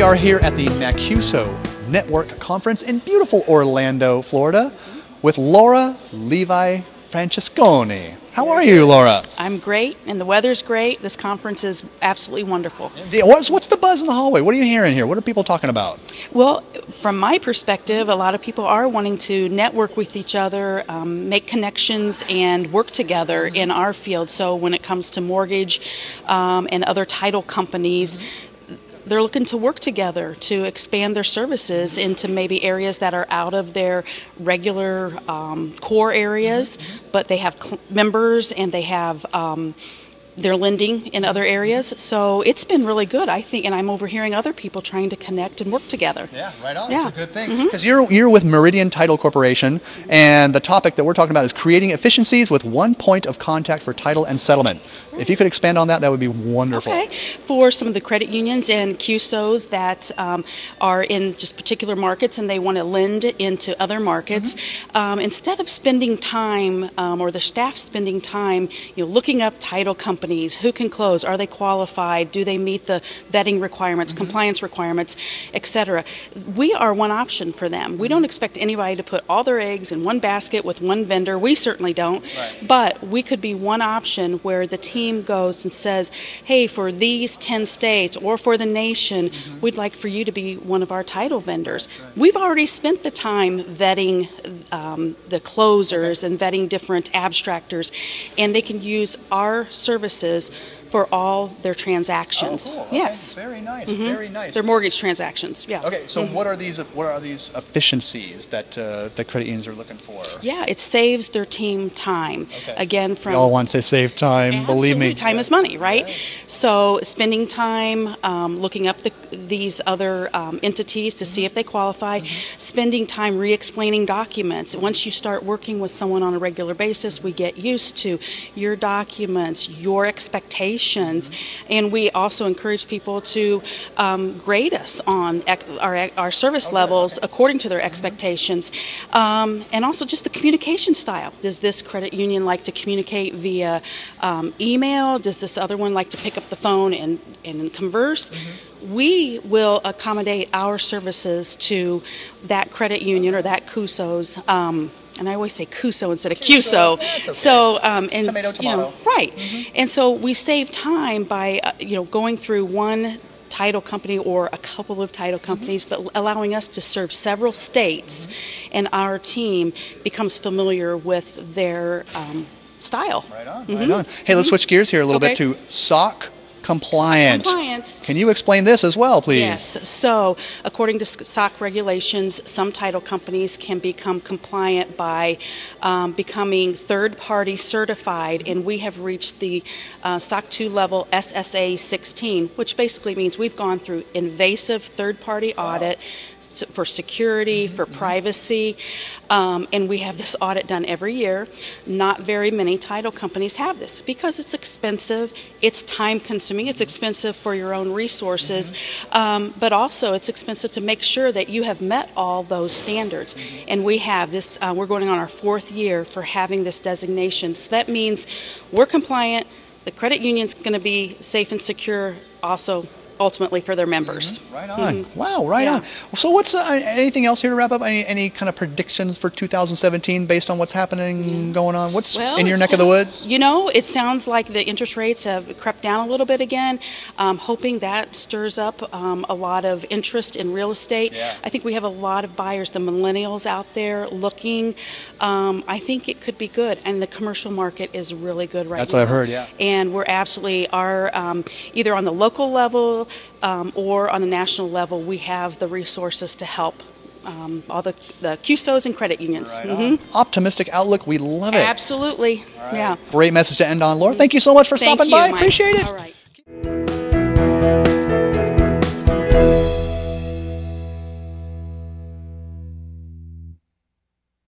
are here at the NACUSO Network Conference in beautiful Orlando, Florida, with Laura Levi Francesconi. How are you, Laura? I'm great, and the weather's great. This conference is absolutely wonderful. What's the buzz in the hallway? What are you hearing here? What are people talking about? Well, from my perspective, a lot of people are wanting to network with each other, make connections, and work together in our field. So when it comes to mortgage and other title companies, they're looking to work together to expand their services into maybe areas that are out of their regular core areas, but they have members and they have they're lending in other areas. So it's been really good, I think, and I'm overhearing other people trying to connect and work together. Yeah, right on. Yeah. It's a good thing. Because you're with Meridian Title Corporation, and the topic that we're talking about is creating efficiencies with one point of contact for title and settlement. If you could expand on that, that would be wonderful. Okay. For some of the credit unions and CUSOs that are in just particular markets and they want to lend into other markets, instead of spending time or their staff spending time, looking up title companies, who can close, are they qualified, do they meet the vetting requirements, compliance requirements, etc. We are one option for them. We don't expect anybody to put all their eggs in one basket with one vendor. We certainly don't. Right. But we could be one option where the team goes and says, hey, for these 10 states or for the nation, we'd like for you to be one of our title vendors. Right. We've already spent the time vetting the closers and vetting different abstractors, and they can use our services for all their transactions. Oh, cool. Okay. Yes. Very nice. Very nice. Their mortgage transactions. Yeah. Okay. So what are these efficiencies that the credit unions are looking for? Yeah, it saves their team time. Okay. Again, from we all want to save time. Believe me. Time is money, right? Yes. So spending time looking up these other entities to see if they qualify. Spending time re-explaining documents. Once you start working with someone on a regular basis, we get used to your documents, your expectations. And we also encourage people to grade us on our service levels according to their expectations. And also just the communication style. Does this credit union like to communicate via email? Does this other one like to pick up the phone and converse? We will accommodate our services to that credit union or that CUSO's. And I always say CUSO instead of CUSO. Okay. So, and tomato. Right. And so we save time by going through one title company or a couple of title companies, but allowing us to serve several states, and our team becomes familiar with their style. Right on. Right on. Hey, let's switch gears here a little bit to SOC compliance. Can you explain this as well, please? Yes. So, according to SOC regulations, some title companies can become compliant by becoming third-party certified, and we have reached the SOC 2 level SSA 16, which basically means we've gone through invasive third-party audit for security, for privacy, and we have this audit done every year. Not very many title companies have this because it's expensive, it's time-consuming, it's expensive for your own resources, but also it's expensive to make sure that you have met all those standards. And we have this, we're going on our 4th year for having this designation. So that means we're compliant, the credit union's going to be safe and secure also ultimately for their members. Right on. Wow, right on. So what's anything else here to wrap up? Any kind of predictions for 2017 based on what's happening going on? What's in your neck of the woods? It sounds like the interest rates have crept down a little bit again. Hoping that stirs up a lot of interest in real estate. Yeah. I think we have a lot of buyers, the millennials out there looking. I think it could be good, and the commercial market is really good right now. That's what I've heard, yeah. And we're absolutely either on the local level or on the national level, we have the resources to help all the CUSOs and credit unions. Right Optimistic outlook, we love it. Absolutely. Right. Yeah. Great message to end on, Laura. Thank you so much for stopping by. Mike. Appreciate it. All right.